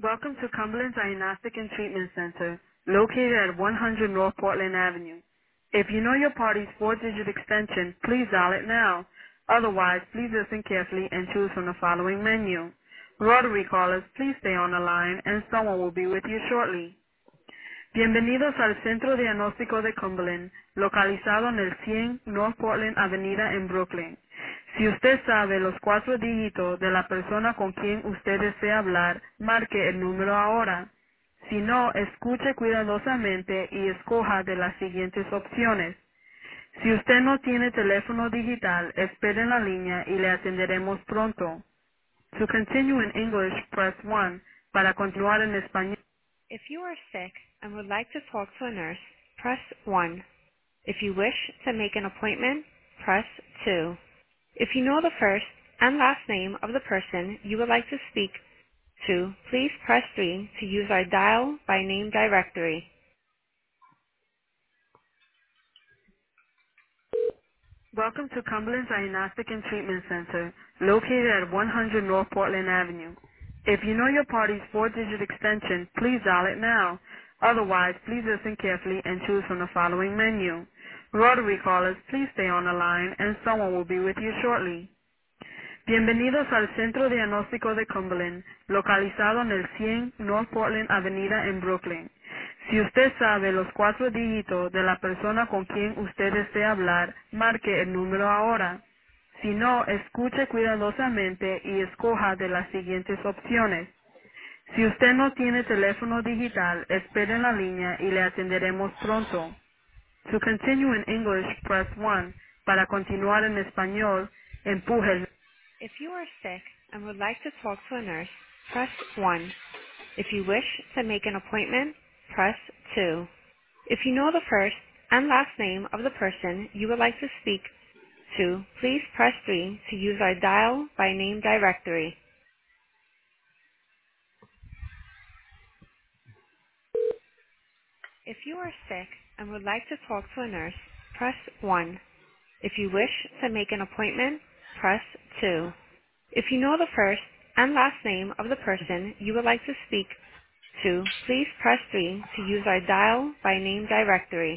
Welcome to Cumberland Diagnostic and Treatment Center, located at 100 North Portland Avenue. If you know your party's four-digit extension, please dial it now. Otherwise, please listen carefully and choose from the following menu. Rotary callers, please stay on the line and someone will be with you shortly. Bienvenidos al Centro Diagnóstico de Cumberland, localizado en el 100 North Portland Avenida en Brooklyn. Si usted sabe los cuatro dígitos de la persona con quien usted desea hablar, marque el número ahora. Si no, escuche cuidadosamente y escoja de las siguientes opciones. Si usted no tiene teléfono digital, espere en la línea y le atenderemos pronto. To continue in English, press 1. Para continuar en español. If you are sick and would like to talk to a nurse, press 1. If you wish to make an appointment, press 2. If you know the first and last name of the person you would like to speak to, please press 3 to use our dial by name directory. Welcome to Cumberland Diagnostic and Treatment Center, located at 100 North Portland Avenue. If you know your party's four-digit extension, please dial it now. Otherwise, please listen carefully and choose from the following menu. Rotary callers, please stay on the line and someone will be with you shortly. Bienvenidos al Centro Diagnóstico de Cumberland, localizado en el 100 North Portland Avenida en Brooklyn. Si usted sabe los cuatro dígitos de la persona con quien usted desea hablar, marque el número ahora. Si no, escuche cuidadosamente y escoja de las siguientes opciones. Si usted no tiene teléfono digital, espere en la línea y le atenderemos pronto. To continue in English, press 1. Para continuar en español, empuje el. If you are sick and would like to talk to a nurse, press 1. If you wish to make an appointment, press 2. If you know the first and last name of the person you would like to speak to, please press 3 to use our dial by name directory. If you are sick and would like to talk to a nurse, press 1. If you wish to make an appointment, press 2. If you know the first and last name of the person you would like to speak to, please press 3 to use our dial by name directory.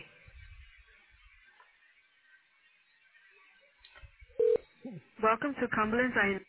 Welcome to Cumberland